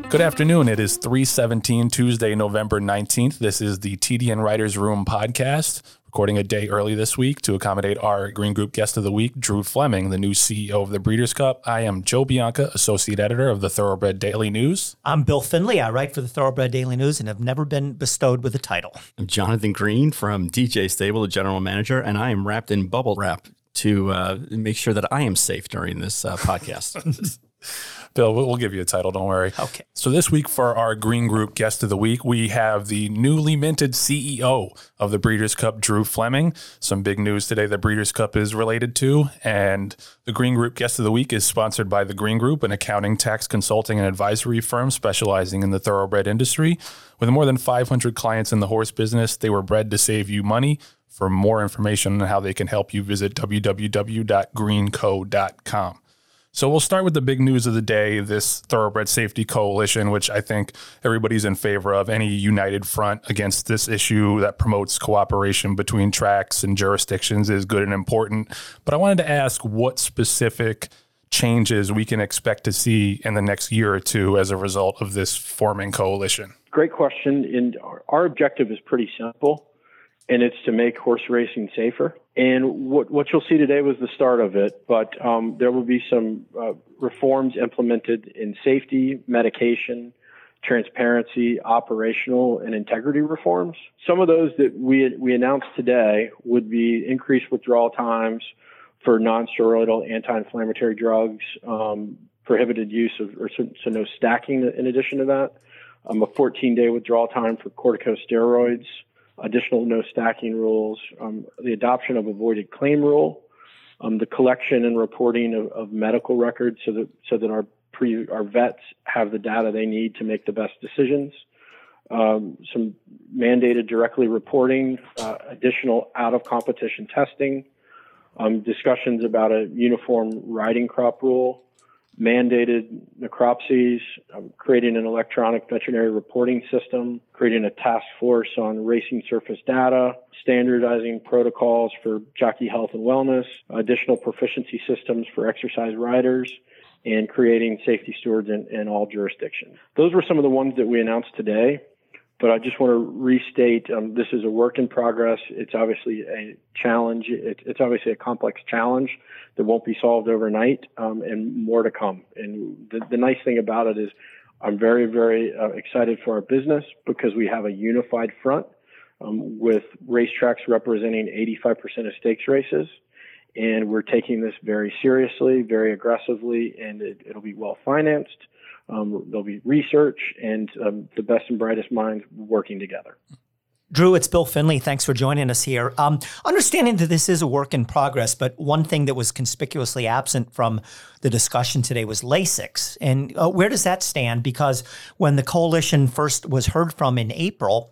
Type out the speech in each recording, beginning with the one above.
Good afternoon. It is 3:17 Tuesday, November 19th. This is the TDN Writers Room podcast, recording a day early this week to accommodate our Green Group guest of the week, Drew Fleming, the new CEO of the Breeders' Cup. I am Joe Bianca, associate editor of the Thoroughbred Daily News. I'm Bill Finley. I write for the Thoroughbred Daily News and have never been bestowed with a title. I'm Jonathan Green from DJ Stable, the general manager, and I am wrapped in bubble wrap to make sure that I am safe during this podcast. Bill, we'll give you a title, don't worry. Okay. So this week for our Green Group guest of the week, we have the newly minted CEO of the Breeders' Cup, Drew Fleming. Some big news today the Breeders' Cup is related to, and the Green Group guest of the week is sponsored by the Green Group, an accounting, tax consulting, and advisory firm specializing in the thoroughbred industry. With more than 500 clients in the horse business, they were bred to save you money. For more information on how they can help you, visit www.greenco.com. So we'll start with the big news of the day, this Thoroughbred Safety Coalition, which I think everybody's in favor of, any united front against this issue that promotes cooperation between tracks and jurisdictions is good and important. But I wanted to ask what specific changes we can expect to see in the next year or two as a result of this forming coalition. Great question. And our objective is pretty simple, and it's to make horse racing safer. And what you'll see today was the start of it, but there will be some reforms implemented in safety, medication, transparency, operational, and integrity reforms. Some of those that we announced today would be increased withdrawal times for non-steroidal anti-inflammatory drugs, prohibited use of, so no stacking in addition to that, a 14-day withdrawal time for corticosteroids, additional no stacking rules, the adoption of avoided claim rule, the collection and reporting of medical records so that our vets have the data they need to make the best decisions, some mandated directly reporting, additional out-of-competition testing, discussions about a uniform riding crop rule, mandated necropsies, creating an electronic veterinary reporting system, creating a task force on racing surface data, standardizing protocols for jockey health and wellness, additional proficiency systems for exercise riders, and creating safety stewards in all jurisdictions. Those were some of the ones that we announced today. But I just want to restate, this is a work in progress. It's obviously a challenge. It's obviously a complex challenge that won't be solved overnight, and more to come. And the nice thing about it is I'm very, very excited for our business because we have a unified front with racetracks representing 85% of stakes races. And we're taking this very seriously, very aggressively, and it'll be well financed. There'll be research and the best and brightest minds working together. Drew, it's Bill Finley. Thanks for joining us here. Understanding that this is a work in progress, but one thing that was conspicuously absent from the discussion today was LASIX. And where does that stand? Because when the coalition first was heard from in April,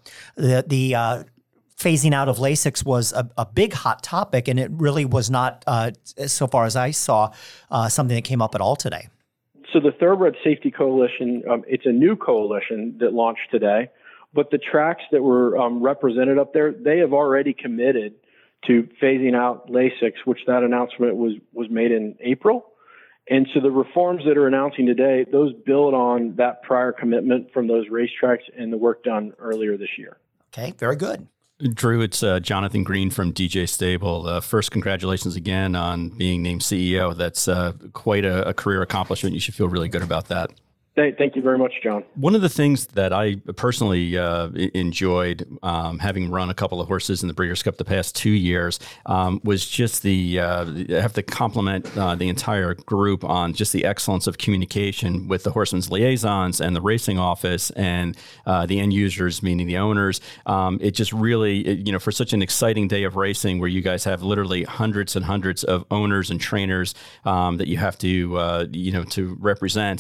the phasing out of LASIX was a big hot topic, and it really was not, so far as I saw, something that came up at all today. So the Thoroughbred Safety Coalition, it's a new coalition that launched today, but the tracks that were represented up there, they have already committed to phasing out LASIX, which that announcement was made in April. And so the reforms that are announcing today, those build on that prior commitment from those racetracks and the work done earlier this year. Okay, very good. Drew, it's Jonathan Green from DJ Stable. First, congratulations again on being named CEO. That's quite a career accomplishment. You should feel really good about that. Thank you very much, John. One of the things that I personally enjoyed, having run a couple of horses in the Breeders' Cup the past 2 years, was just I have to compliment the entire group on just the excellence of communication with the horsemen's liaisons and the racing office and the end users, meaning the owners. It just really, for such an exciting day of racing where you guys have literally hundreds and hundreds of owners and trainers that you have to, to represent.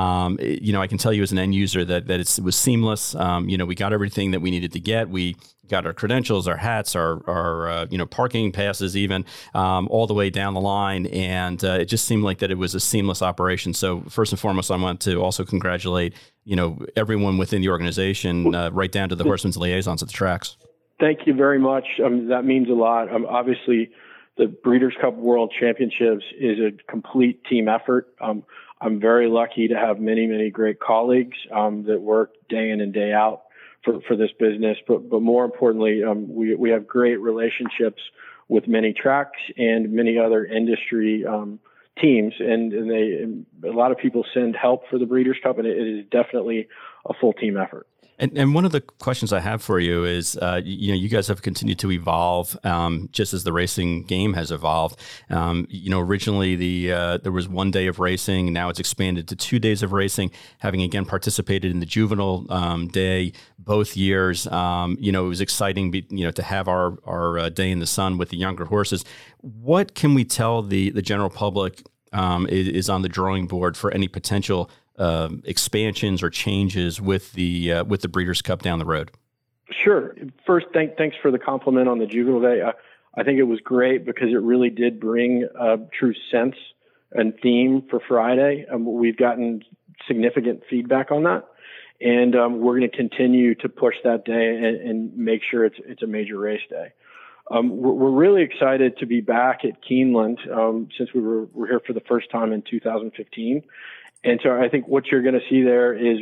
I can tell you as an end user that it was seamless. We got everything that we needed to get. We got our credentials, our hats, our parking passes, even all the way down the line, and it just seemed like that it was a seamless operation. So first and foremost, I want to also congratulate everyone within the organization, right down to the horsemen's liaisons at the tracks. Thank you very much. That means a lot. Obviously, The Breeders' Cup World Championships is a complete team effort. I'm very lucky to have many, many great colleagues that work day in and day out for this business. But more importantly, we have great relationships with many tracks and many other industry teams, and a lot of people send help for the Breeders' Cup, and it is definitely a full team effort. And one of the questions I have for you is, you guys have continued to evolve just as the racing game has evolved. Originally there was 1 day of racing. Now it's expanded to 2 days of racing. Having again participated in the juvenile day both years, it was exciting, to have our day in the sun with the younger horses. What can we tell the general public is on the drawing board for any potential expansions or changes with the Breeders' Cup down the road? Sure. First, thanks for the compliment on the juvenile day. I think it was great because it really did bring a true sense and theme for Friday. We've gotten significant feedback on that, and we're going to continue to push that day and make sure it's a major race day. We're really excited to be back at Keeneland since we're here for the first time in 2015. And so I think what you're going to see there is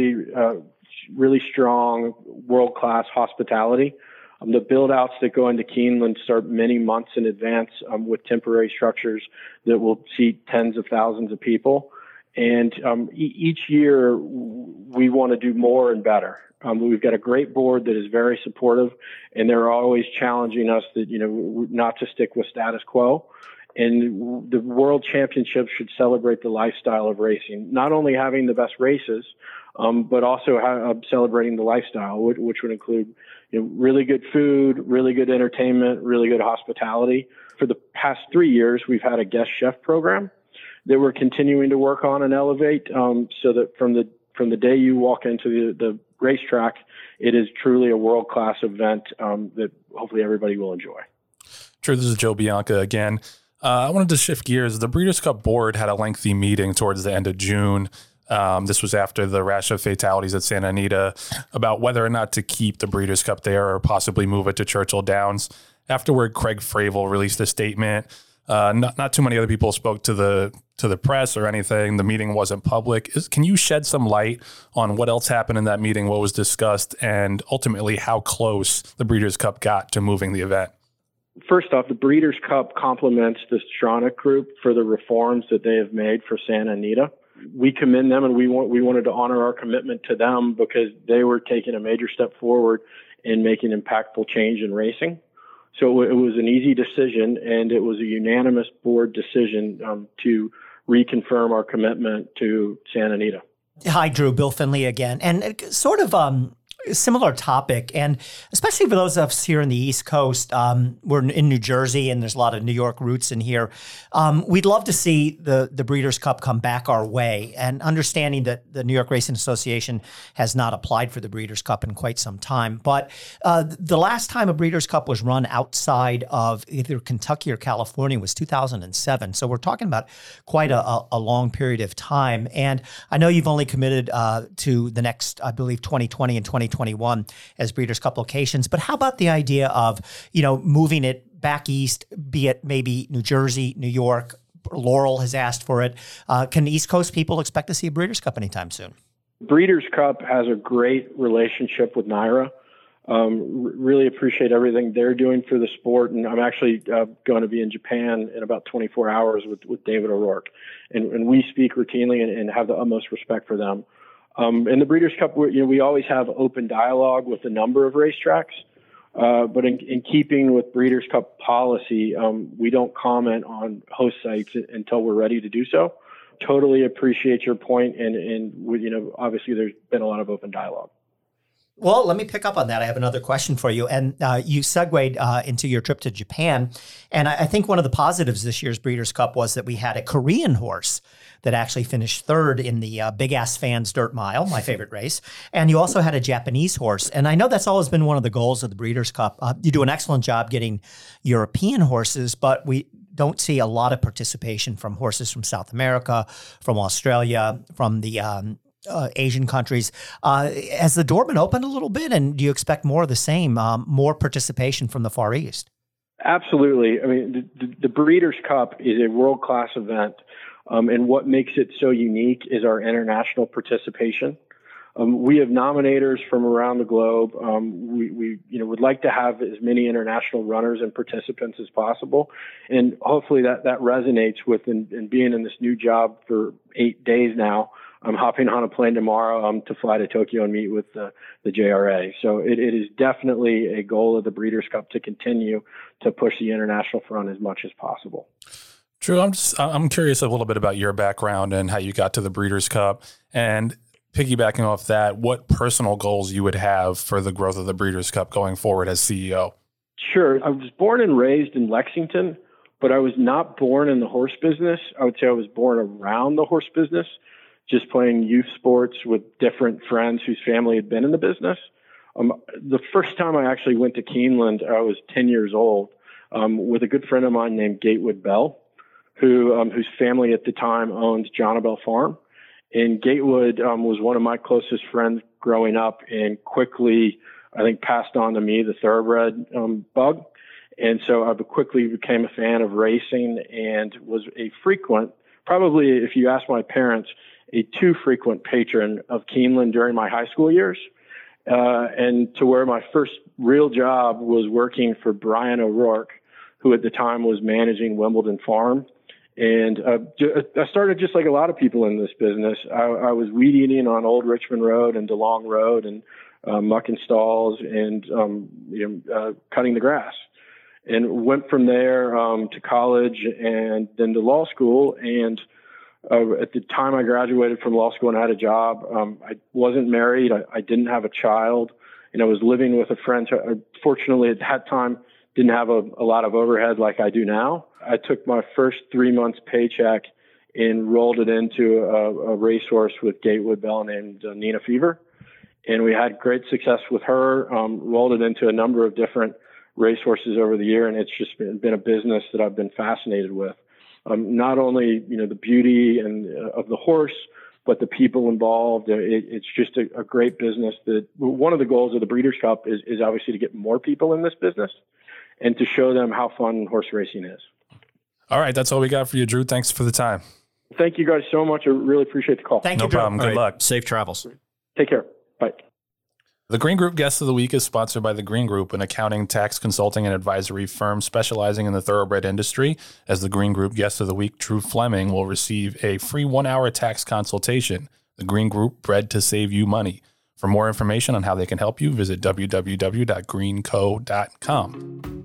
really strong world-class hospitality. The build-outs that go into Keeneland start many months in advance with temporary structures that will seat tens of thousands of people. And each year we want to do more and better. We've got a great board that is very supportive, and they're always challenging us that, not to stick with status quo. And the World Championships should celebrate the lifestyle of racing, not only having the best races, but also celebrating the lifestyle, which would include really good food, really good entertainment, really good hospitality. For the past 3 years, we've had a guest chef program that we're continuing to work on and elevate, so that from the day you walk into the racetrack, it is truly a world-class event that hopefully everybody will enjoy. Sure, this is Joe Bianca again. I wanted to shift gears. The Breeders' Cup board had a lengthy meeting towards the end of June. This was after the rash of fatalities at Santa Anita about whether or not to keep the Breeders' Cup there or possibly move it to Churchill Downs. Afterward, Craig Fravel released a statement. Not too many other people spoke to the press or anything. The meeting wasn't public. Can you shed some light on what else happened in that meeting, what was discussed, and ultimately how close the Breeders' Cup got to moving the event? First off, the Breeders' Cup compliments the Stronach Group for the reforms that they have made for Santa Anita. We commend them, and we wanted to honor our commitment to them because they were taking a major step forward in making impactful change in racing. So it was an easy decision, and it was a unanimous board decision to reconfirm our commitment to Santa Anita. Hi, Drew. Bill Finley again. And sort of similar topic, and especially for those of us here in the East Coast, we're in New Jersey, and there's a lot of New York roots in here. We'd love to see the Breeders' Cup come back our way, and understanding that the New York Racing Association has not applied for the Breeders' Cup in quite some time. But the last time a Breeders' Cup was run outside of either Kentucky or California was 2007. So we're talking about quite a long period of time. And I know you've only committed to the next, I believe, 2020 and 2021 as Breeders' Cup locations. But how about the idea of, moving it back east, be it maybe New Jersey, New York? Laurel has asked for it. Can East Coast people expect to see a Breeders' Cup anytime soon? Breeders' Cup has a great relationship with NYRA. Really appreciate everything they're doing for the sport. And I'm actually going to be in Japan in about 24 hours with David O'Rourke. And we speak routinely and have the utmost respect for them. In the Breeders' Cup, we always have open dialogue with a number of racetracks, but in keeping with Breeders' Cup policy, we don't comment on host sites until we're ready to do so. Totally appreciate your point, and obviously there's been a lot of open dialogue. Well, let me pick up on that. I have another question for you. And you segued into your trip to Japan. And I think one of the positives this year's Breeders' Cup was that we had a Korean horse that actually finished third in the Big Ass Fans Dirt Mile, my favorite race. And you also had a Japanese horse. And I know that's always been one of the goals of the Breeders' Cup. You do an excellent job getting European horses, but we don't see a lot of participation from horses from South America, from Australia, from the Asian countries. Has the door been opened a little bit, and do you expect more of the same, more participation from the Far East? Absolutely. I mean, the Breeders' Cup is a world-class event, and what makes it so unique is our international participation. We have nominators from around the globe. We would like to have as many international runners and participants as possible, and hopefully that resonates with and being in this new job for 8 days now. I'm hopping on a plane tomorrow to fly to Tokyo and meet with the JRA. So it is definitely a goal of the Breeders' Cup to continue to push the international front as much as possible. Drew, I'm curious a little bit about your background and how you got to the Breeders' Cup, and piggybacking off that, what personal goals you would have for the growth of the Breeders' Cup going forward as CEO. Sure. I was born and raised in Lexington, but I was not born in the horse business. I would say I was born around the horse business, just playing youth sports with different friends whose family had been in the business. The first time I actually went to Keeneland, I was 10 years old with a good friend of mine named Gatewood Bell, whose family at the time owned John Bell Farm. And Gatewood was one of my closest friends growing up, and quickly, I think, passed on to me the thoroughbred bug. And so I quickly became a fan of racing and was a frequent, probably if you ask my parents, a too frequent patron of Keeneland during my high school years. And to where my first real job was working for Brian O'Rourke, who at the time was managing Wimbledon Farm. And I started just like a lot of people in this business. I was weed eating on Old Richmond Road and DeLong Road and mucking stalls and cutting the grass. And went from there to college and then to law school. And at the time I graduated from law school and had a job, I wasn't married. I didn't have a child. And I was living with a friend. So I, fortunately, at that time, didn't have a lot of overhead like I do now. I took my first 3 months paycheck and rolled it into a racehorse with Gatewood Bell named Nina Fever. And we had great success with her, rolled it into a number of different racehorses over the year. And it's just been a business that I've been fascinated with. Not only, the beauty of the horse, but the people involved. It's just a great business. That one of the goals of the Breeders' Cup is obviously to get more people in this business and to show them how fun horse racing is. All right, that's all we got for you, Drew. Thanks for the time. Thank you guys so much. I really appreciate the call. Thank you, No Drew. problem. Good luck. Safe travels. Take care. Bye. The Green Group Guest of the Week is sponsored by The Green Group, an accounting, tax, consulting, and advisory firm specializing in the thoroughbred industry. As the Green Group Guest of the Week, Drew Fleming will receive a free 1-hour tax consultation. The Green Group, bred to save you money. For more information on how they can help you, visit www.greenco.com.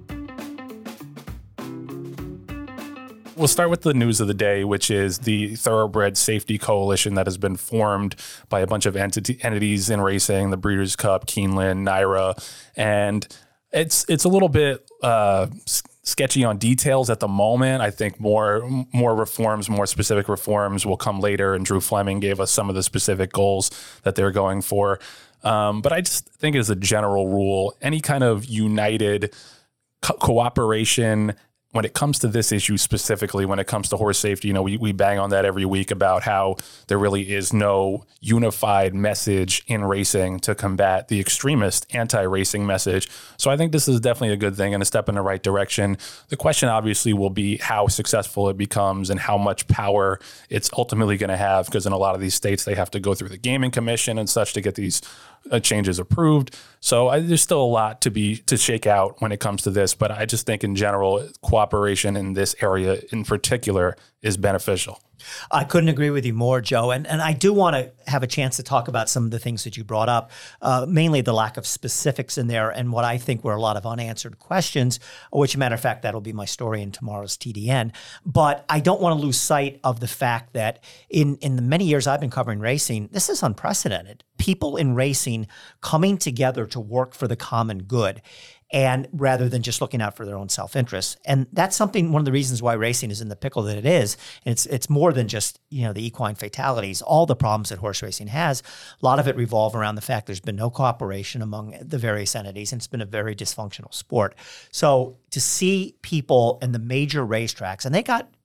We'll start with the news of the day, which is the Thoroughbred Safety Coalition that has been formed by a bunch of entities in racing, the Breeders' Cup, Keeneland, NYRA, and it's a little bit sketchy on details at the moment. I think more reforms, more specific reforms will come later, and Drew Fleming gave us some of the specific goals that they're going for. But I just think as a general rule, any kind of united cooperation when it comes to this issue specifically, when it comes to horse safety, we bang on that every week about how there really is no unified message in racing to combat the extremist anti-racing message. So I think this is definitely a good thing and a step in the right direction. The question obviously will be how successful it becomes and how much power it's ultimately going to have, because in a lot of these states, they have to go through the Gaming Commission and such to get these changes approved. So there's still a lot to shake out when it comes to this, but I just think in general, cooperation in this area in particular is beneficial. I couldn't agree with you more, Joe. And I do want to have a chance to talk about some of the things that you brought up, mainly the lack of specifics in there and what I think were a lot of unanswered questions, which, matter of fact, that'll be my story in tomorrow's TDN. But I don't want to lose sight of the fact that in the many years I've been covering racing, this is unprecedented. People in racing coming together to work for the common good, and rather than just looking out for their own self-interest. And that's something, one of the reasons why racing is in the pickle that it is. And it's more than just, the equine fatalities, all the problems that horse racing has. A lot of it revolve around the fact there's been no cooperation among the various entities, and it's been a very dysfunctional sport. So to see people in the major racetracks, and they got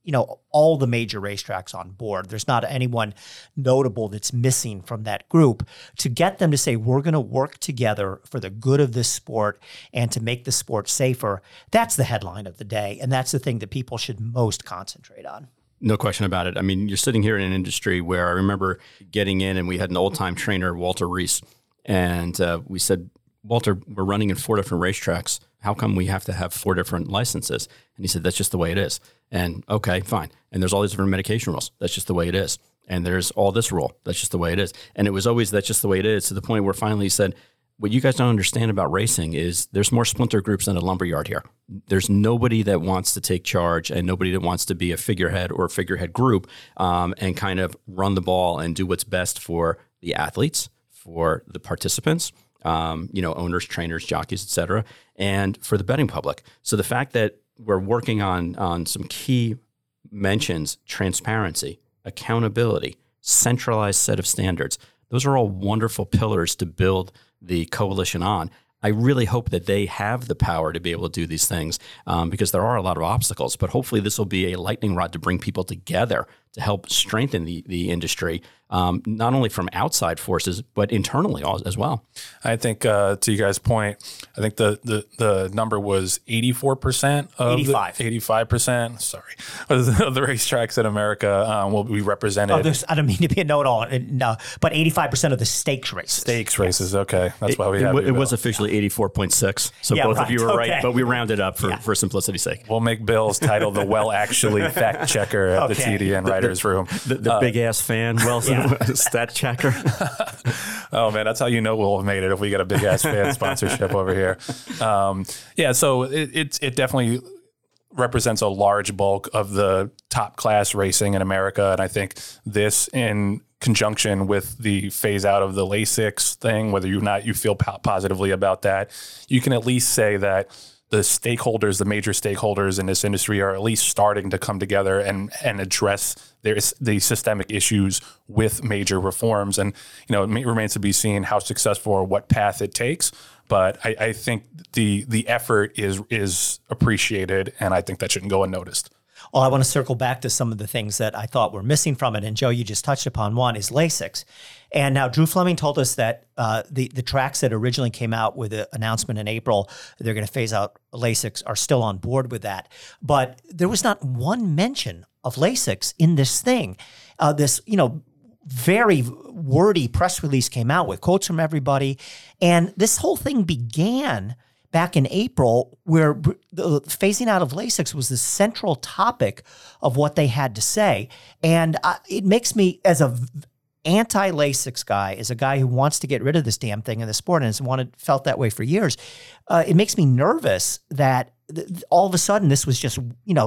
all the major racetracks on board. There's not anyone notable that's missing from that group. To get them to say, we're going to work together for the good of this sport and to make the sport safer, that's the headline of the day. And that's the thing that people should most concentrate on. No question about it. I mean, you're sitting here in an industry where I remember getting in and we had an old-time trainer, Walter Reese, and we said, Walter, we're running in 4 different racetracks. How come we have to have 4 different licenses? And he said, that's just the way it is. And okay, fine. And there's all these different medication rules. That's just the way it is. And there's all this rule. That's just the way it is. And it was always, that's just the way it is, to the point where finally he said, what you guys don't understand about racing is there's more splinter groups than a lumberyard here. There's nobody that wants to take charge and nobody that wants to be a figurehead or a figurehead group and kind of run the ball and do what's best for the athletes, for the participants, owners, trainers, jockeys, et cetera, and for the betting public. So the fact that we're working on some key mentions, transparency, accountability, centralized set of standards, those are all wonderful pillars to build the coalition on. I really hope that they have the power to be able to do these things because there are a lot of obstacles, but hopefully this will be a lightning rod to bring people together to help strengthen the industry, not only from outside forces, but internally as well. I think to you guys' point, I think the number was 84% of 85%, sorry, of the racetracks in America will be represented. I don't mean to be a know-it-all, no, but 85% of the stakes races. Stakes races, okay. That's why we have it was officially 84.6, so both of you were right, but we rounded up for simplicity's sake. We'll make Bill's title the well-actually fact checker at the TDN Writers Room. The big-ass fan, stat checker. Oh, man, that's how you know we'll have made it if we get a big-ass fan sponsorship over here. So it definitely represents a large bulk of the top-class racing in America, and I think this in conjunction with the phase out of the LASIX thing, whether or not you feel positively about that, you can at least say that the stakeholders, the major stakeholders in this industry are at least starting to come together and address the systemic issues with major reforms. And, it remains to be seen how successful or what path it takes. But I think the effort is appreciated, and I think that shouldn't go unnoticed. Well, I want to circle back to some of the things that I thought were missing from it. And Joe, you just touched upon one, is LASIX. And now Drew Fleming told us that the tracks that originally came out with the announcement in April, they're going to phase out LASIX, are still on board with that. But there was not one mention of LASIX in this thing. This very wordy press release came out with quotes from everybody. And this whole thing began back in April, where the phasing out of LASIX was the central topic of what they had to say. And it makes me, as a anti-LASIX guy, as a guy who wants to get rid of this damn thing in the sport and has felt that way for years, it makes me nervous that all of a sudden this was just,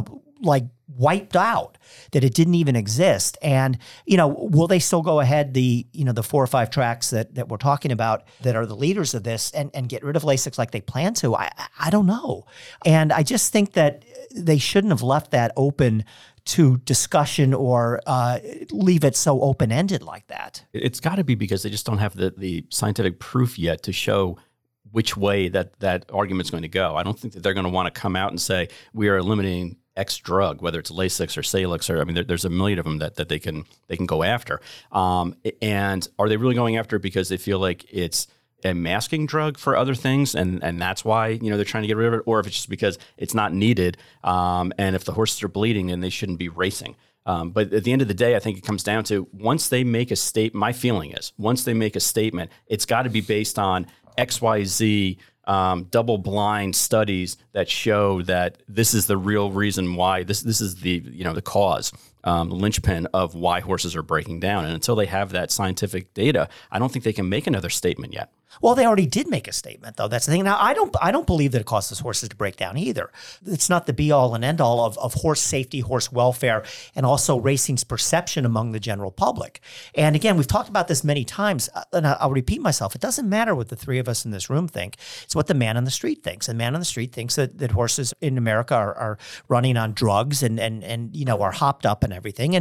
wiped out, that it didn't even exist. And, will they still go ahead, the 4 or 5 tracks that we're talking about that are the leaders of this and get rid of LASIX like they plan to? I don't know. And I just think that they shouldn't have left that open to discussion or leave it so open-ended like that. It's got to be because they just don't have the scientific proof yet to show which way that argument's going to go. I don't think that they're going to want to come out and say, we are eliminating X drug, whether it's LASIX or Salix, or there's a million of them that they can go after. And are they really going after it because they feel like it's a masking drug for other things, and that's why they're trying to get rid of it, or if it's just because it's not needed, and if the horses are bleeding, then they shouldn't be racing. But at the end of the day, I think it comes down to once they make a statement. My feeling is once they make a statement, it's got to be based on XYZ. Double-blind studies that show that this is the real reason why this is the the cause, the linchpin of why horses are breaking down. And until they have that scientific data, I don't think they can make another statement yet. Well, they already did make a statement, though. That's the thing. Now, I don't believe that it causes horses to break down either. It's not the be-all and end-all of horse safety, horse welfare, and also racing's perception among the general public. And again, we've talked about this many times, and I'll repeat myself. It doesn't matter what the 3 of us in this room think. It's what the man on the street thinks. And the man on the street thinks that horses in America are running on drugs and are hopped up and everything. And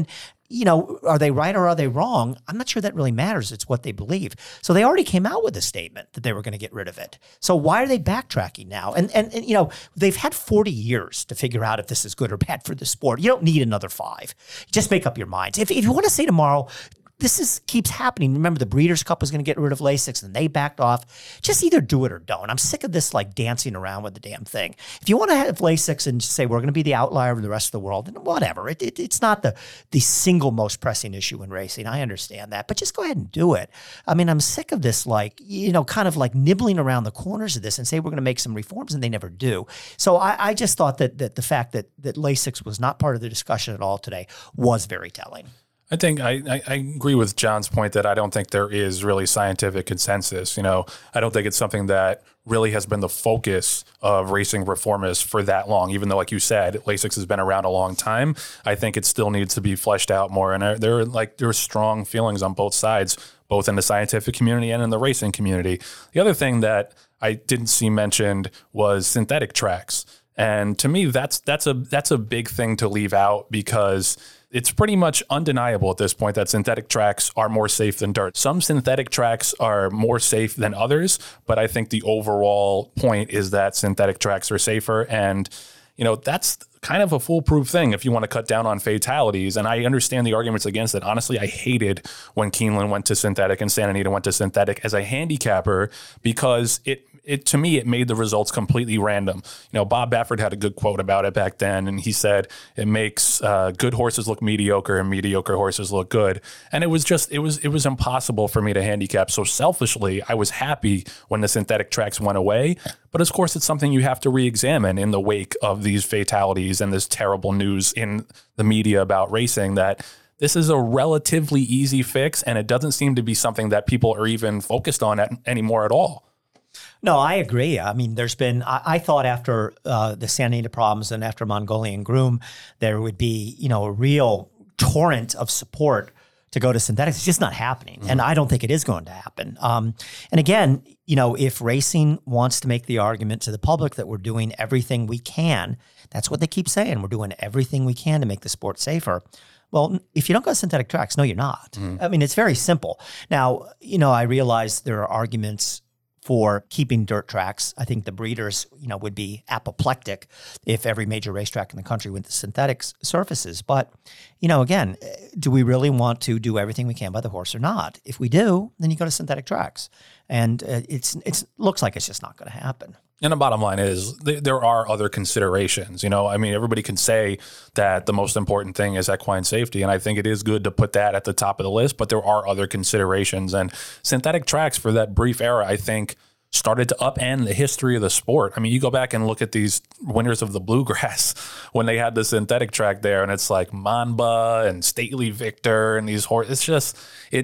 are they right or are they wrong? I'm not sure that really matters. It's what they believe. So they already came out with a statement that they were going to get rid of it. So why are they backtracking now? And they've had 40 years to figure out if this is good or bad for the sport. You don't need another 5. Just make up your minds. If you want to say tomorrow, this keeps happening. Remember, the Breeders' Cup was going to get rid of Lasix, and they backed off. Just either do it or don't. I'm sick of this dancing around with the damn thing. If you want to have Lasix and say we're going to be the outlier of the rest of the world, then whatever. It's not the single most pressing issue in racing. I understand that, but just go ahead and do it. I mean, I'm sick of this kind of nibbling around the corners of this and say we're going to make some reforms, and they never do. So I just thought that the fact that Lasix was not part of the discussion at all today was very telling. I think I agree with John's point that I don't think there is really scientific consensus. I don't think it's something that really has been the focus of racing reformists for that long. Even though, like you said, Lasix has been around a long time, I think it still needs to be fleshed out more. And there are strong feelings on both sides, both in the scientific community and in the racing community. The other thing that I didn't see mentioned was synthetic tracks. And to me, that's a big thing to leave out, because it's pretty much undeniable at this point that synthetic tracks are more safe than dirt. Some synthetic tracks are more safe than others, but I think the overall point is that synthetic tracks are safer. And, that's kind of a foolproof thing if you want to cut down on fatalities. And I understand the arguments against it. Honestly, I hated when Keeneland went to synthetic and Santa Anita went to synthetic as a handicapper, because it to me, it made the results completely random. Bob Baffert had a good quote about it back then, and he said it makes good horses look mediocre and mediocre horses look good. And it was impossible for me to handicap. So selfishly, I was happy when the synthetic tracks went away. But of course, it's something you have to re-examine in the wake of these fatalities and this terrible news in the media about racing, that this is a relatively easy fix, and it doesn't seem to be something that people are even focused on anymore at all. No, I agree. I mean, there's been, I thought after the Santa Anita problems and after Mongolian Groom, there would be, a real torrent of support to go to synthetics. It's just not happening. Mm-hmm. And I don't think it is going to happen. And again, if racing wants to make the argument to the public that we're doing everything we can, that's what they keep saying. We're doing everything we can to make the sport safer. Well, if you don't go to synthetic tracks, no, you're not. Mm-hmm. I mean, it's very simple. Now, I realize there are arguments for keeping dirt tracks. I think the breeders, would be apoplectic if every major racetrack in the country went to synthetic surfaces. But, again, do we really want to do everything we can by the horse or not? If we do, then you go to synthetic tracks. And it looks like it's just not going to happen. And the bottom line is there are other considerations. Everybody can say that the most important thing is equine safety, and I think it is good to put that at the top of the list, but there are other considerations. And synthetic tracks for that brief era, I think, started to upend the history of the sport. I mean, you go back and look at these winners of the Bluegrass when they had the synthetic track there, and it's like Monba and Stately Victor and these horses. It's just,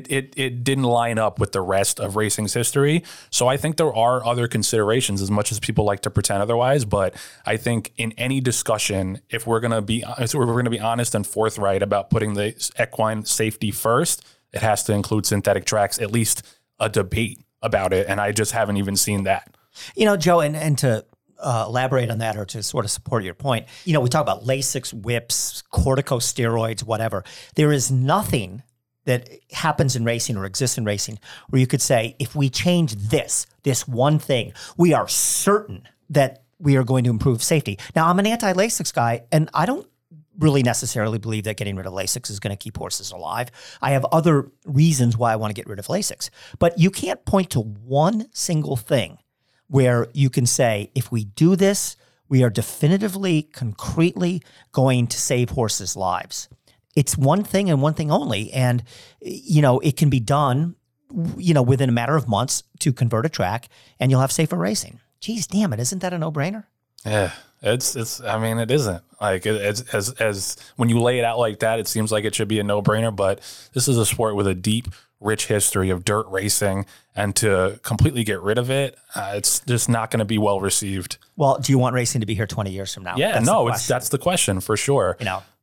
it didn't line up with the rest of racing's history. So I think there are other considerations, as much as people like to pretend otherwise. But I think in any discussion, if we're going to be honest and forthright about putting the equine safety first, it has to include synthetic tracks, at least a debate about it, and I just haven't even seen that. Joe, and to elaborate on that, or to sort of support your point, we talk about Lasix, whips, corticosteroids, whatever. There is nothing that happens in racing or exists in racing where you could say, if we change this one thing, we are certain that we are going to improve safety. Now, I'm an anti-Lasix guy, and I don't really necessarily believe that getting rid of Lasix is going to keep horses alive. I have other reasons why I want to get rid of Lasix. But you can't point to one single thing where you can say, if we do this, we are definitively, concretely going to save horses' lives. It's one thing and one thing only. And, it can be done, within a matter of months to convert a track, and you'll have safer racing. Geez, damn it. Isn't that a no-brainer? Yeah. It isn't. Like, as when you lay it out like that, it seems like it should be a no-brainer, but this is a sport with a deep, rich history of dirt racing, and to completely get rid of it, it's just not going to be well received. Well, do you want racing to be here 20 years from now? Yeah, that's the question for sure.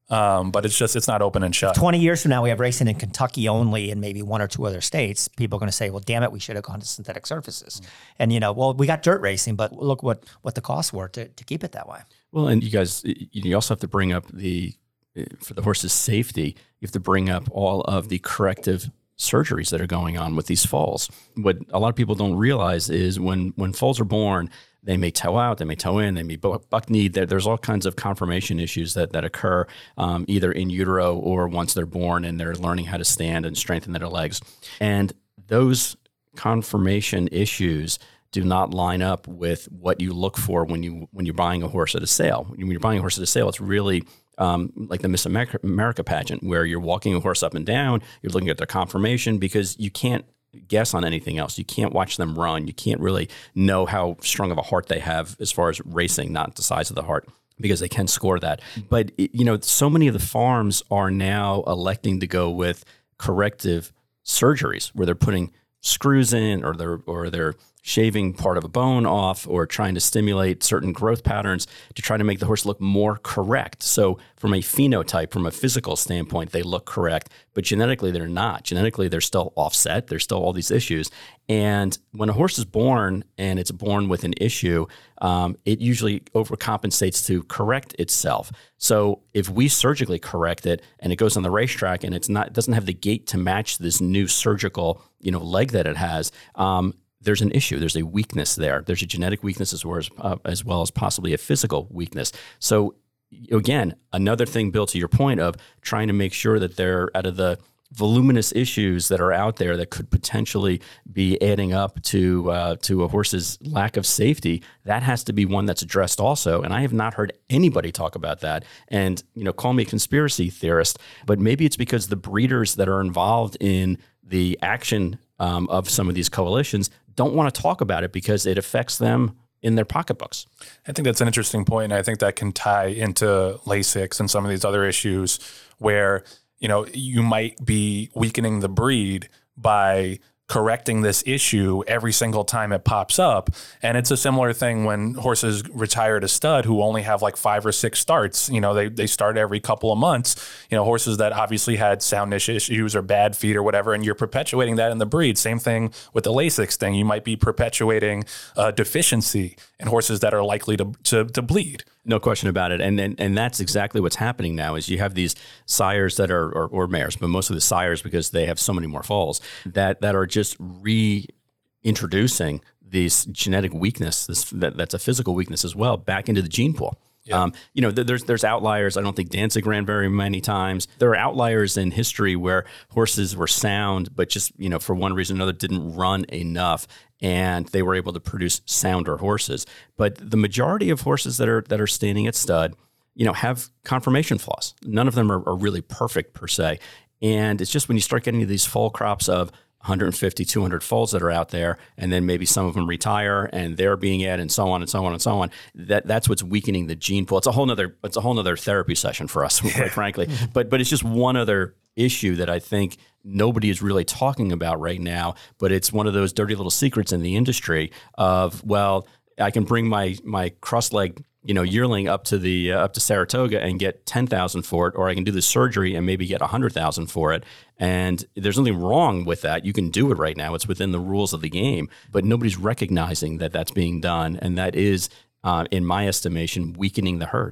But it's not open and shut. 20 years from now, we have racing in Kentucky only and maybe one or two other states. People are going to say, well, damn it, we should have gone to synthetic surfaces. And, we got dirt racing, but look what the costs were to keep it that way. Well, and you guys, you also have to bring up the for the horse's safety, you have to bring up all of the corrective surgeries that are going on with these foals. What a lot of people don't realize is when foals are born, they may toe out, they may toe in, they may buck knee. There's all kinds of conformation issues that occur either in utero or once they're born and they're learning how to stand and strengthen their legs. And those conformation issues do not line up with what you look for when you're buying a horse at a sale. When you're buying a horse at a sale, it's really like the Miss America pageant, where you're walking a horse up and down, you're looking at their conformation, because you can't guess on anything else. You can't watch them run. You can't really know how strong of a heart they have as far as racing, not the size of the heart, because they can score that. But, so many of the farms are now electing to go with corrective surgeries where they're putting screws in, or they're shaving part of a bone off, or trying to stimulate certain growth patterns to try to make the horse look more correct. So from a phenotype, from a physical standpoint, they look correct, but genetically they're not. Genetically, they're still offset. There's still all these issues. And when a horse is born and it's born with an issue, it usually overcompensates to correct itself. So if we surgically correct it and it goes on the racetrack and it doesn't have the gait to match this new surgical, leg that it has, there's an issue. There's a weakness there. There's a genetic weakness as well as possibly a physical weakness. So again, another thing, Bill, to your point of trying to make sure that they're out of the voluminous issues that are out there that could potentially be adding up to a horse's lack of safety, that has to be one that's addressed also. And I have not heard anybody talk about that. And, call me a conspiracy theorist, but maybe it's because the breeders that are involved in the action of some of these coalitions don't want to talk about it because it affects them in their pocketbooks. I think that's an interesting point, and I think that can tie into Lasix and some of these other issues where, you might be weakening the breed by correcting this issue every single time it pops up. And it's a similar thing when horses retire a stud who only have like 5 or 6 starts. They start every couple of months, horses that obviously had soundness issues or bad feet or whatever, and you're perpetuating that in the breed. Same thing with the Lasix thing. You might be perpetuating a deficiency in horses that are likely to bleed. No question about it. And that's exactly what's happening now is you have these sires that are, or mares, but mostly the sires because they have so many more foals that are just reintroducing this genetic weakness, that's a physical weakness as well, back into the gene pool. Yeah. There's outliers. I don't think Danzig ran very many times. There are outliers in history where horses were sound, but just, for one reason or another didn't run enough, and they were able to produce sounder horses. But the majority of horses that are standing at stud, have conformation flaws. None of them are really perfect per se. And it's just when you start getting to these foal crops of 150, 200 foals that are out there, and then maybe some of them retire and they're being added and so on and so on and so on. That's what's weakening the gene pool. It's a whole nother therapy session for us, quite frankly. But it's just one other issue that I think nobody is really talking about right now, but it's one of those dirty little secrets in the industry of, well, I can bring my cross leg yearling up to Saratoga and get 10,000 for it, or I can do the surgery and maybe get 100,000 for it. And there's nothing wrong with that. You can do it right now. It's within the rules of the game, but nobody's recognizing that that's being done. And that is, in my estimation, weakening the herd.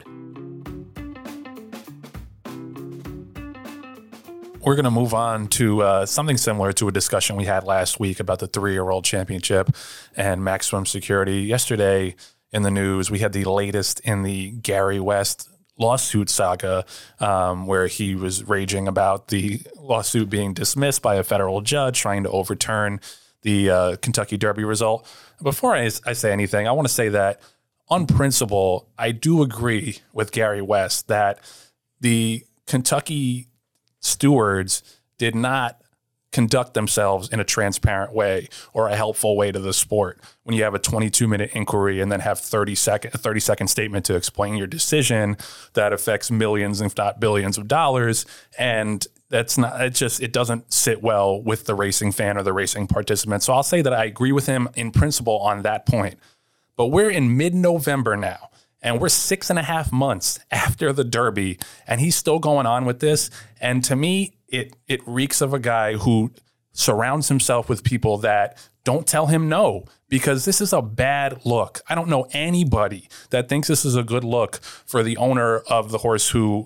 We're going to move on to something similar to a discussion we had last week about the 3-year-old championship and maximum security. Yesterday, in the news, we had the latest in the Gary West lawsuit saga, where he was raging about the lawsuit being dismissed by a federal judge trying to overturn the Kentucky Derby result. Before I say anything, I want to say that on principle, I do agree with Gary West that the Kentucky stewards did not conduct themselves in a transparent way or a helpful way to the sport. When you have a 22-minute inquiry and then have a 30-second statement to explain your decision that affects millions, if not billions of dollars, and it doesn't sit well with the racing fan or the racing participant. So I'll say that I agree with him in principle on that point. But we're in mid-November now, and we're 6.5 months after the Derby, and he's still going on with this. And to me, it reeks of a guy who surrounds himself with people that don't tell him no, because this is a bad look. I don't know anybody that thinks this is a good look for the owner of the horse who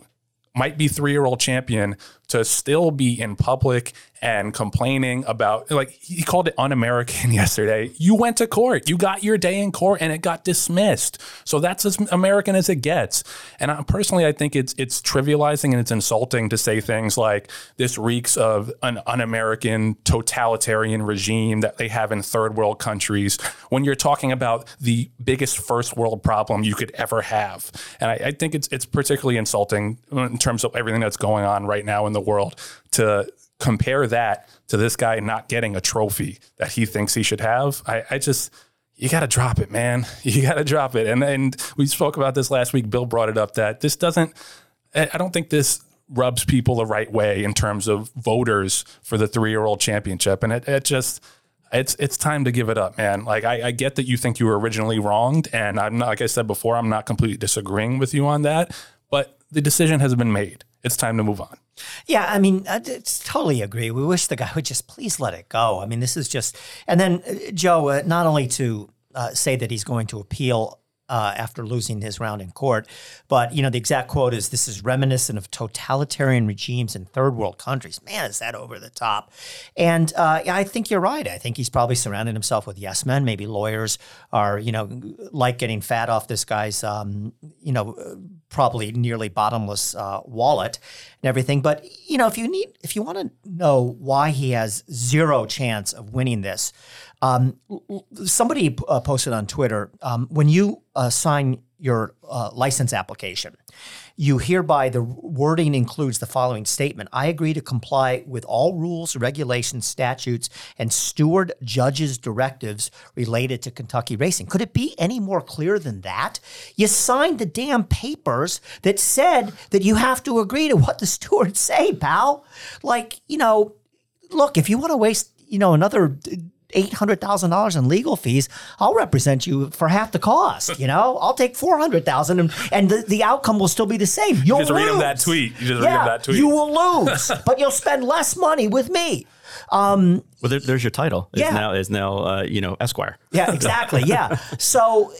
might be 3-year-old champion to still be in public and complaining about, like, he called it un-American yesterday. You went to court. You got your day in court and it got dismissed. So that's as American as it gets. And I think it's trivializing and it's insulting to say things like this reeks of an un-American totalitarian regime that they have in third world countries when you're talking about the biggest first world problem you could ever have. And I think it's particularly insulting in terms of everything that's going on right now in the world to compare that to this guy not getting a trophy that he thinks he should have. You got to drop it, man. You got to drop it. And we spoke about this last week. Bill brought it up that I don't think this rubs people the right way in terms of voters for the 3-year-old championship. And it's time to give it up, man. Like, I get that you think you were originally wronged. And I'm not, like I said before, I'm not completely disagreeing with you on that, but the decision has been made. It's time to move on. Yeah, I mean, I totally agree. We wish the guy would just please let it go. I mean, this is just, and then Joe, not only to say that he's going to appeal after losing his round in court, but, the exact quote is, "This is reminiscent of totalitarian regimes in third world countries." Man, is that over the top. And I think you're right. I think he's probably surrounded himself with yes men. Maybe lawyers are, like getting fat off this guy's, probably nearly bottomless wallet and everything. But, if you want to know why he has zero chance of winning this, somebody posted on Twitter, when you sign your license application, you hereby, the wording includes the following statement: "I agree to comply with all rules, regulations, statutes, and steward judges' directives related to Kentucky racing." Could it be any more clear than that? You signed the damn papers that said that you have to agree to what the stewards say, pal. Like, look, if you want to waste, another $800,000 in legal fees, I'll represent you for half the cost. I'll take $400,000, and the outcome will still be the same. You'll just lose. Read him that tweet. You just read him that tweet. You will lose, but you'll spend less money with me. Well, there's your title. Is now Esquire. Yeah, exactly. Yeah. So,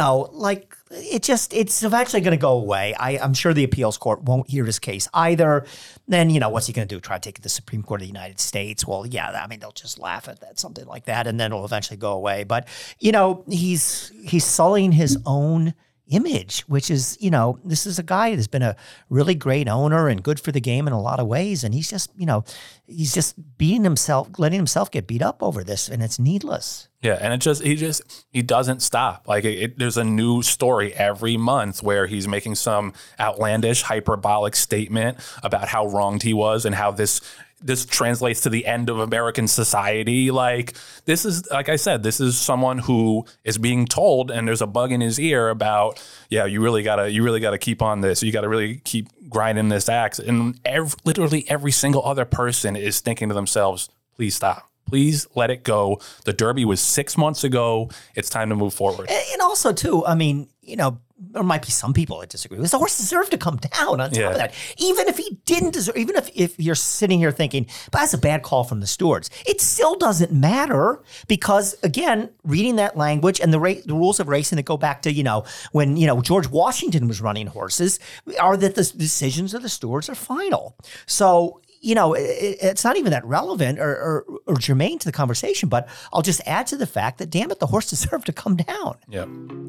it's eventually going to go away. I'm sure the appeals court won't hear his case either. Then, what's he going to do? Try to take it to the Supreme Court of the United States? Well, yeah, they'll just laugh at that, something like that, and then it'll eventually go away. But, he's sullying his own image, which is, this is a guy that's been a really great owner and good for the game in a lot of ways. And he's just, beating himself, letting himself get beat up over this, and it's needless. Yeah, and he doesn't stop. Like, there's a new story every month where he's making some outlandish, hyperbolic statement about how wronged he was and how this translates to the end of American society. Like, this is, like I said, this is someone who is being told, and there's a bug in his ear about, yeah, you really gotta keep on this. You gotta really keep grinding this axe. And literally every single other person is thinking to themselves, please stop. Please let it go. The Derby was 6 months ago. It's time to move forward. And also, too, there might be some people that disagree with this. The horse deserved to come down on top of that. Even if he didn't deserve, even if you're sitting here thinking, but that's a bad call from the stewards, it still doesn't matter because, again, reading that language and the rules of racing that go back to, when, George Washington was running horses, are that the decisions of the stewards are final. So, it's not even that relevant or germane to the conversation, but I'll just add to the fact that, damn it, the horse deserved to come down. Yeah.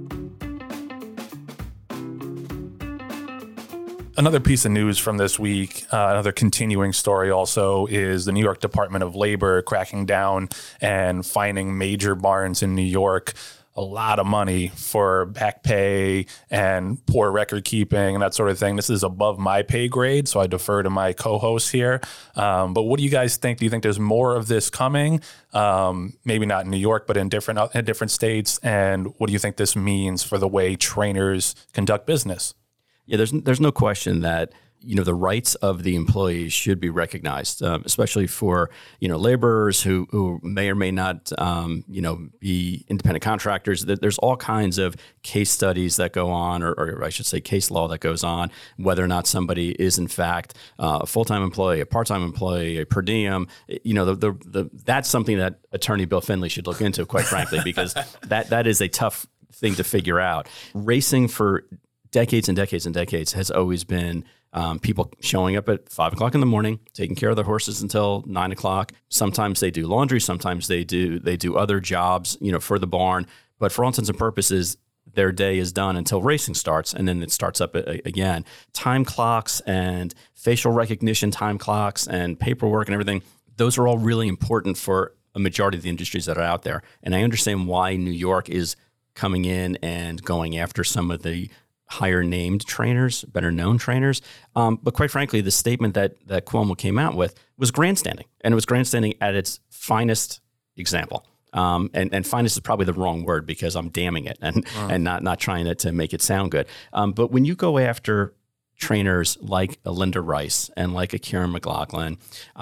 Another piece of news from this week, another continuing story also, is the New York Department of Labor cracking down and fining major barns in New York a lot of money for back pay and poor record keeping and that sort of thing. This is above my pay grade, so I defer to my co-hosts here. But what do you guys think? Do you think there's more of this coming? Maybe not in New York, but in different states. And what do you think this means for the way trainers conduct business? Yeah, there's no question that the rights of the employees should be recognized, especially for laborers who may or may not be independent contractors. There's all kinds of case studies that go on, or I should say case law that goes on, whether or not somebody is in fact a full-time employee, a part-time employee, a per diem. That's something that Attorney Bill Finley should look into, quite frankly, because that is a tough thing to figure out. Racing for decades and decades and decades has always been People showing up at 5 o'clock in the morning, taking care of their horses until 9 o'clock. Sometimes they do laundry. Sometimes they do other jobs, for the barn. But for all intents and purposes, their day is done until racing starts, and then it starts up again. Time clocks and facial recognition time clocks and paperwork and everything, those are all really important for a majority of the industries that are out there. And I understand why New York is coming in and going after some of the higher named trainers, better known trainers. But quite frankly, the statement that Cuomo came out with was grandstanding, and it was grandstanding at its finest example. And finest is probably the wrong word because I'm damning it and not trying to make it sound good. But when you go after trainers like a Linda Rice and like a Kieran McLaughlin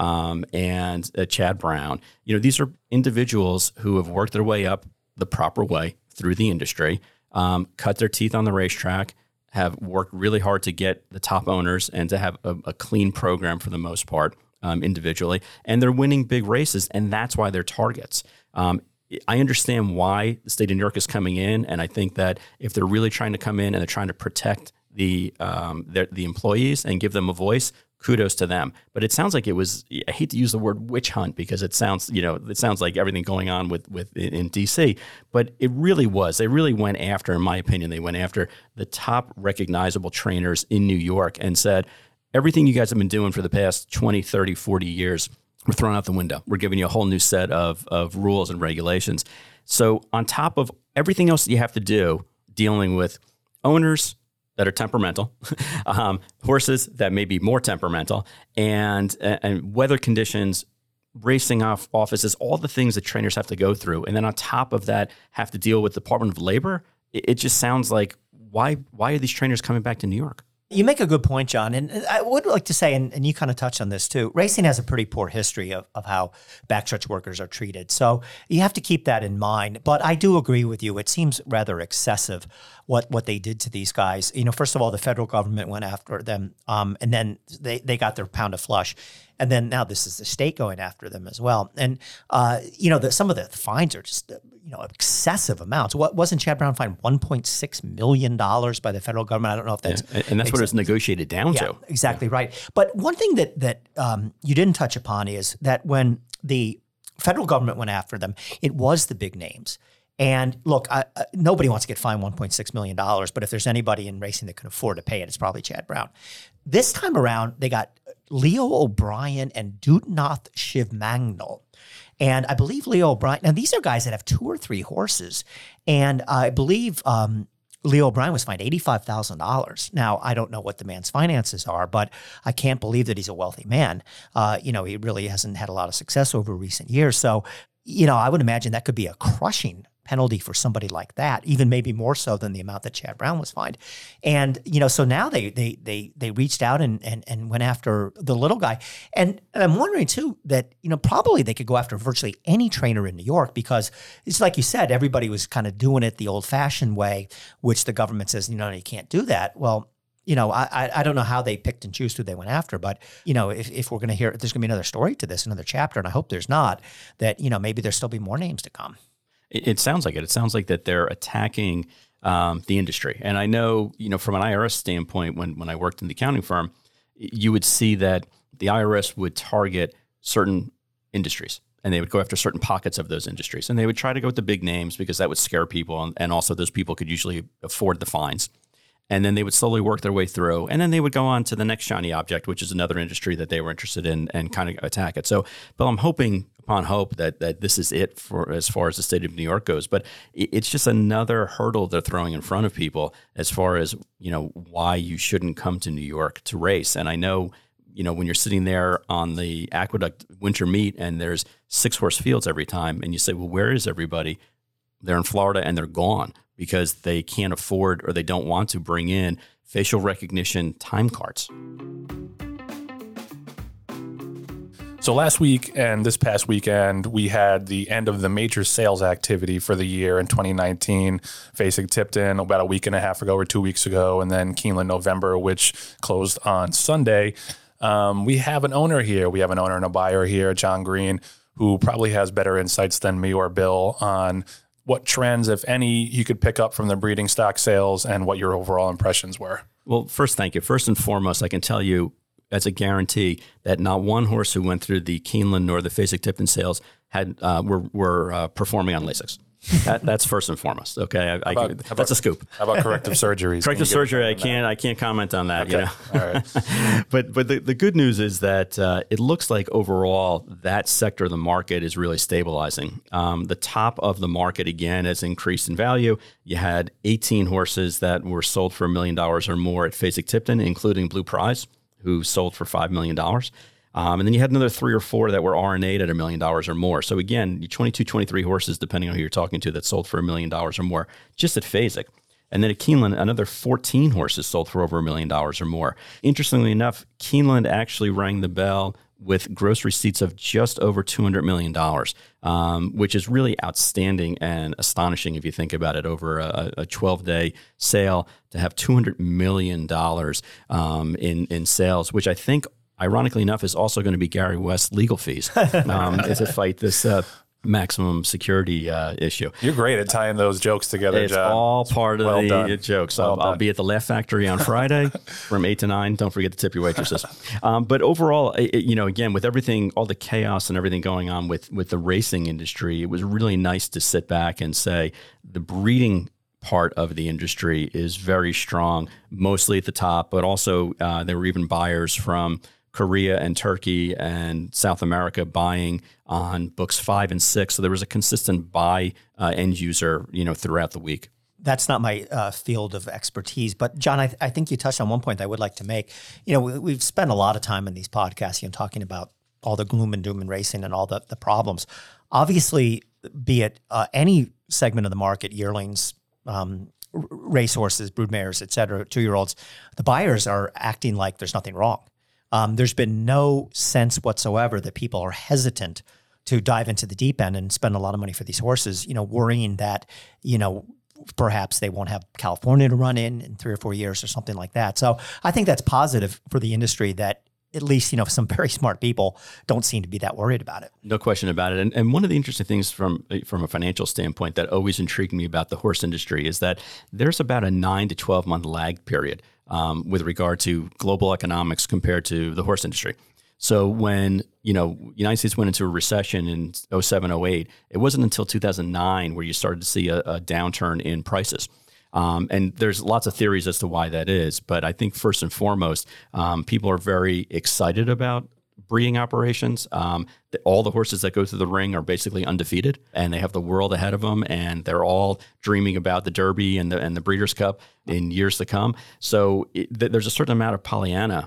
and a Chad Brown, these are individuals who have worked their way up the proper way through the industry, cut their teeth on the racetrack, have worked really hard to get the top owners and to have a clean program for the most part individually. And they're winning big races, and that's why they're targets. I understand why the state of New York is coming in, and I think that if they're really trying to come in and they're trying to protect the employees and give them a voice, kudos to them. But it sounds like it was, I hate to use the word witch hunt because it sounds like everything going on with in DC, but it really was. They really went after, in my opinion, they went after the top recognizable trainers in New York and said, everything you guys have been doing for the past 20, 30, 40 years, we're throwing out the window. We're giving you a whole new set of rules and regulations. So on top of everything else that you have to do, dealing with owners that are temperamental, horses that may be more temperamental, and weather conditions, racing offices, all the things that trainers have to go through. And then on top of that, have to deal with the Department of Labor. It just sounds like, why are these trainers coming back to New York? You make a good point, John. And I would like to say, and you kind of touched on this too, racing has a pretty poor history of how backstretch workers are treated. So you have to keep that in mind. But I do agree with you. It seems rather excessive what they did to these guys. First of all, the federal government went after them, and then they got their pound of flush. And then now this is the state going after them as well. And, some of the fines are just, excessive amounts. Wasn't Chad Brown fined $1.6 million by the federal government? I don't know if that's... Yeah. And that's what it's negotiated down to. Exactly right. But one thing that you didn't touch upon is that when the federal government went after them, it was the big names. And look, nobody wants to get fined $1.6 million, but if there's anybody in racing that can afford to pay it, it's probably Chad Brown. This time around, they got Leo O'Brien and Dutnath Shivmangal. And I believe Leo O'Brien, now these are guys that have 2 or 3 horses. And I believe Leo O'Brien was fined $85,000. Now, I don't know what the man's finances are, but I can't believe that he's a wealthy man. He really hasn't had a lot of success over recent years. So, I would imagine that could be a crushing penalty for somebody like that, even maybe more so than the amount that Chad Brown was fined. And, so now they reached out and went after the little guy. And I'm wondering too that, probably they could go after virtually any trainer in New York, because it's like you said, everybody was kind of doing it the old fashioned way, which the government says, you can't do that. Well, I don't know how they picked and chose who they went after, but, if we're going to hear, there's going to be another story to this, another chapter, and I hope there's not, that, maybe there'll still be more names to come. It sounds like it. It sounds like that they're attacking the industry. And I know, from an IRS standpoint, when I worked in the accounting firm, you would see that the IRS would target certain industries, and they would go after certain pockets of those industries. And they would try to go with the big names because that would scare people. And also those people could usually afford the fines. And then they would slowly work their way through. And then they would go on to the next shiny object, which is another industry that they were interested in, and kind of attack it. So, Bill, I'm hoping upon hope that this is it for as far as the state of New York goes. But it's just another hurdle they're throwing in front of people as far as, why you shouldn't come to New York to race. And I know, when you're sitting there on the Aqueduct winter meet and there's 6-horse fields every time, and you say, well, where is everybody? They're in Florida and they're gone, because they can't afford or they don't want to bring in facial recognition time cards. So last week and this past weekend, we had the end of the major sales activity for the year in 2019, facing Tipton about a week and a half ago or 2 weeks ago, and then Keeneland November, which closed on Sunday. We have an owner here. We have an owner and a buyer here, John Green, who probably has better insights than me or Bill on what trends, if any, you could pick up from the breeding stock sales and what your overall impressions were. Well, first, thank you. First and foremost, I can tell you as a guarantee that not one horse who went through the Keeneland nor the Fasig-Tipton sales were performing on Lasix. That's first and foremost. Okay, that's a scoop. How about corrective surgeries? Corrective surgery, I can't comment on that. Okay. All right. but the good news is that it looks like overall that sector of the market is really stabilizing. The top of the market again has increased in value. You had 18 horses that were sold for $1 million or more at Fasig-Tipton, including Blue Prize, who sold for $5 million. And then you had another 3 or 4 that were RNA'd at $1 million or more. So again, 22, 23 horses, depending on who you're talking to, that sold for $1 million or more just at Fasig. And then at Keeneland, another 14 horses sold for over $1 million or more. Interestingly enough, Keeneland actually rang the bell with gross receipts of just over $200 million, which is really outstanding and astonishing if you think about it. Over a 12-day sale to have $200 million in sales, which I think, ironically enough, is also going to be Gary West's legal fees to fight this maximum security issue. You're great at tying those jokes together, It's John. all part of Well the done. jokes. Well I'll done. be at the Laugh Factory on Friday from 8 to 9. Don't forget to tip your waitresses. But overall, again, with everything, all the chaos and everything going on with the racing industry, it was really nice to sit back and say the breeding part of the industry is very strong, mostly at the top, but also there were even buyers from Korea and Turkey and South America buying on books 5 and 6. So there was a consistent buy end user, throughout the week. That's not my field of expertise, but John, I think you touched on one point that I would like to make. We've spent a lot of time in these podcasts, talking about all the gloom and doom in racing and all the problems. Obviously, be it any segment of the market, yearlings, racehorses, broodmares, et cetera, 2-year-olds, the buyers are acting like there's nothing wrong. There's been no sense whatsoever that people are hesitant to dive into the deep end and spend a lot of money for these horses, worrying that, perhaps they won't have California to run in 3 or 4 years or something like that. So I think that's positive for the industry that at least, some very smart people don't seem to be that worried about it. No question about it. And one of the interesting things from a financial standpoint that always intrigued me about the horse industry is that there's about a 9 to 12 month lag period with regard to global economics compared to the horse industry. So when, United States went into a recession in 07, 08, it wasn't until 2009 where you started to see a downturn in prices. And there's lots of theories as to why that is. But I think first and foremost, people are very excited about breeding operations. All the horses that go through the ring are basically undefeated, and they have the world ahead of them, and they're all dreaming about the Derby and the Breeders' Cup in years to come. So there's a certain amount of Pollyanna,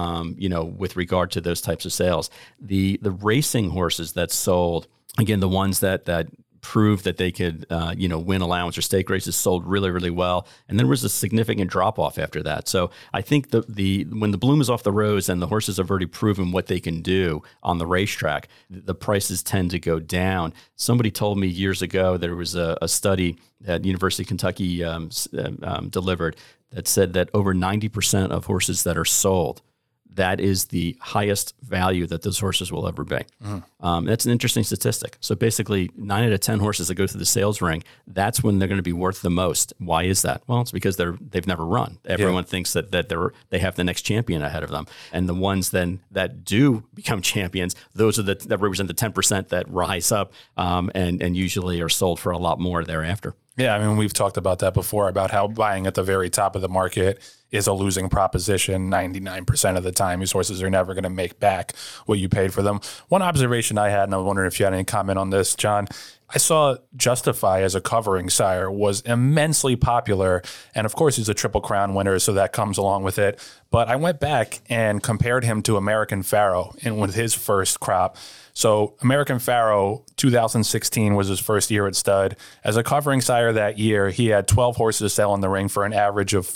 with regard to those types of sales. The racing horses that sold, again, the ones that proved that they could, win allowance or stake races sold really, really well. And there was a significant drop off after that. So I think when the bloom is off the rose and the horses have already proven what they can do on the racetrack, the prices tend to go down. Somebody told me years ago there was a study that University of Kentucky delivered that said that over 90% of horses that are sold, that is the highest value that those horses will ever be. That's an interesting statistic. So basically, 9 out of 10 horses that go through the sales ring, that's when they're going to be worth the most. Why is that? Well, it's because they've never run. Everyone thinks that they have the next champion ahead of them. And the ones then that do become champions, those are that represent the 10% that rise up and usually are sold for a lot more thereafter. Yeah, I mean, we've talked about that before, about how buying at the very top of the market is a losing proposition. 99% of the time, these horses are never going to make back what you paid for them. One observation I had, and I'm wondering if you had any comment on this, John, I saw Justify as a covering sire was immensely popular. And of course, he's a Triple Crown winner, so that comes along with it. But I went back and compared him to American Pharoah with his first crop. So American Pharoah, 2016 was his first year at stud. As a covering sire that year, he had 12 horses sell in the ring for an average of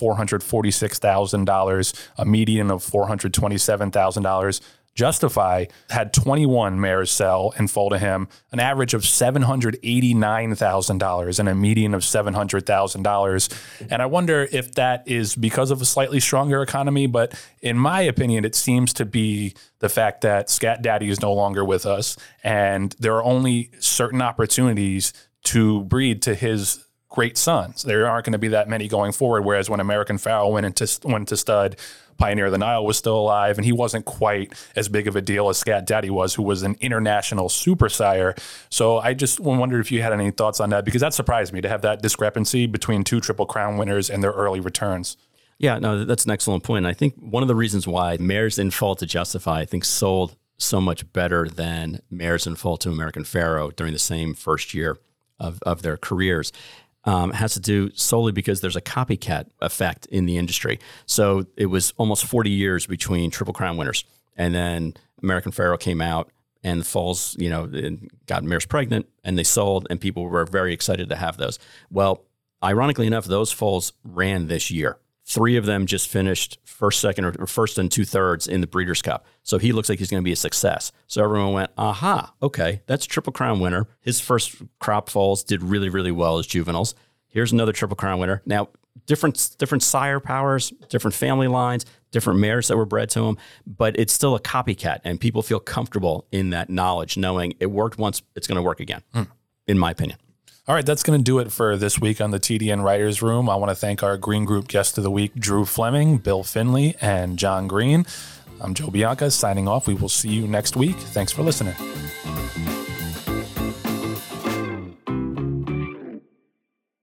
$446,000, a median of $427,000. Justify had 21 mares sell and foal to him, an average of $789,000 and a median of $700,000. And I wonder if that is because of a slightly stronger economy, but in my opinion, it seems to be the fact that Scat Daddy is no longer with us, and there are only certain opportunities to breed to his great sons. There aren't going to be that many going forward. Whereas when American Pharoah went to stud, Pioneer of the Nile was still alive, and he wasn't quite as big of a deal as Scat Daddy was, who was an international super sire. So I just wondered if you had any thoughts on that, because that surprised me to have that discrepancy between 2 Triple Crown winners and their early returns. Yeah, no, that's an excellent point. I think one of the reasons why Mares in Fall to Justify, I think, sold so much better than Mares in Fall to American Pharoah during the same first year of their careers has to do solely because there's a copycat effect in the industry. So it was almost 40 years between Triple Crown winners. And then American Pharoah came out, and the foals, got mares pregnant, and they sold, and people were very excited to have those. Well, ironically enough, those foals ran this year. 3 of them just finished first, second, or first and 2/3 in the Breeders' Cup. So he looks like he's going to be a success. So everyone went, aha, okay, that's Triple Crown winner. His first crop foals did really, really well as juveniles. Here's another Triple Crown winner. Now, different sire powers, different family lines, different mares that were bred to him, but it's still a copycat, and people feel comfortable in that knowledge, knowing it worked once, it's going to work again, in my opinion. All right, that's going to do it for this week on the TDN Writers Room. I want to thank our Green Group guest of the week, Drew Fleming, Bill Finley, and John Green. I'm Joe Bianca signing off. We will see you next week. Thanks for listening.